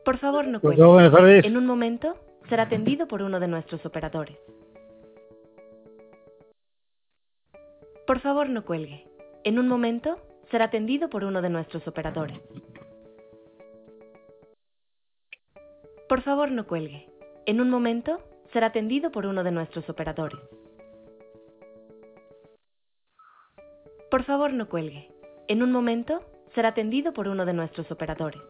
Por favor, no Pues cuelgue. buenas tardes. En un momento será atendido por uno de nuestros operadores. Por favor, no cuelgue. En un momento será atendido por uno de nuestros operadores. Por favor, no cuelgue. En un momento será atendido por uno de nuestros operadores. Por favor, no cuelgue. En un momento será atendido por uno de nuestros operadores.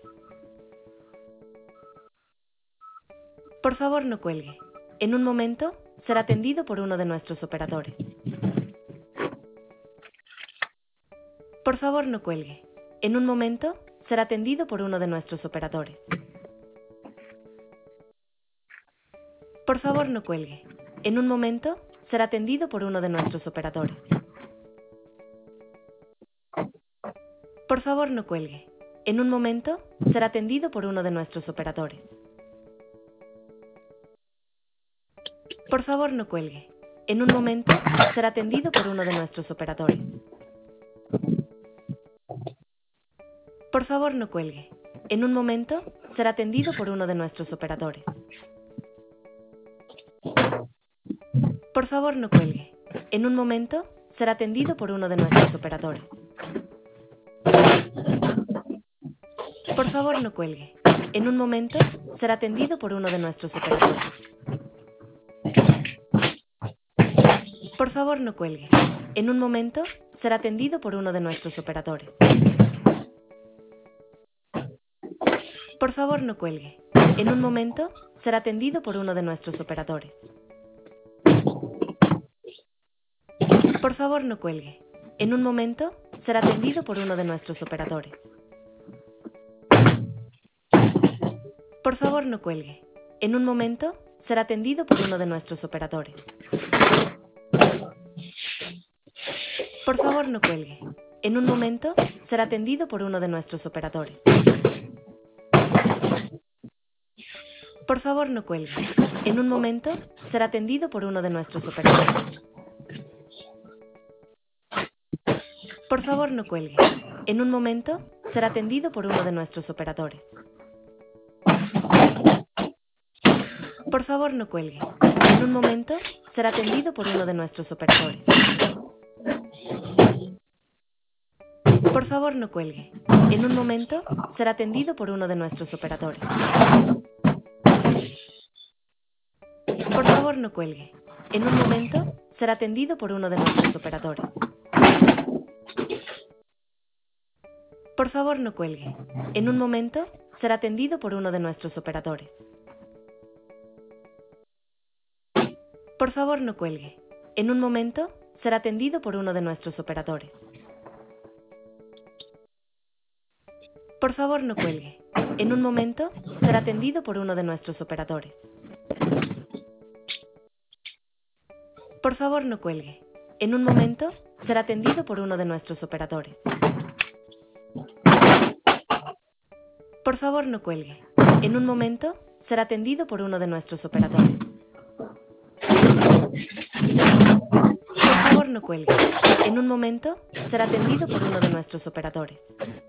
Por favor, no cuelgue. En un momento será atendido por uno de nuestros operadores. Por favor, no cuelgue. En un momento será atendido por uno de nuestros operadores. Por favor, no cuelgue. En un momento será atendido por uno de nuestros operadores. Por favor, no cuelgue. En un momento será atendido por uno de nuestros operadores. Por favor, no cuelgue. En un momento será atendido por uno de nuestros operadores. Por favor, no cuelgue. En un momento será atendido por uno de nuestros operadores. Por favor, no cuelgue. En un momento será atendido por uno de nuestros operadores. Por favor, no cuelgue. En un momento será atendido por uno de nuestros operadores. Por favor, no cuelgue. En un momento será atendido por uno de nuestros operadores. Por favor, no cuelgue. En un momento será atendido por uno de nuestros operadores. Por favor, no cuelgue. En un momento será atendido por uno de nuestros operadores. Por favor, no cuelgue. En un momento será atendido por uno de nuestros operadores. Por favor, no cuelgue. En un momento será atendido por uno de nuestros operadores. Por favor, no cuelgue. En un momento será atendido por uno de nuestros operadores. Por favor, no cuelgue. En un momento será atendido por uno de nuestros operadores. Por favor, no cuelgue. En un momento será atendido por uno de nuestros operadores. Por favor, no cuelgue. En un momento será atendido por uno de nuestros operadores. Por favor, no cuelgue. En un momento será atendido por uno de nuestros operadores. Por favor, no cuelgue. En un momento será atendido por uno de nuestros operadores. Por favor, no cuelgue. En un momento será atendido por uno de nuestros operadores. Por favor, no cuelgue. En un momento será atendido por uno de nuestros operadores. Por favor, no cuelgue. En un momento será atendido por uno de nuestros operadores. Por favor, no cuelgue. En un momento será atendido por uno de nuestros operadores. Por favor, no cuelgue. En un momento será atendido por uno de nuestros operadores.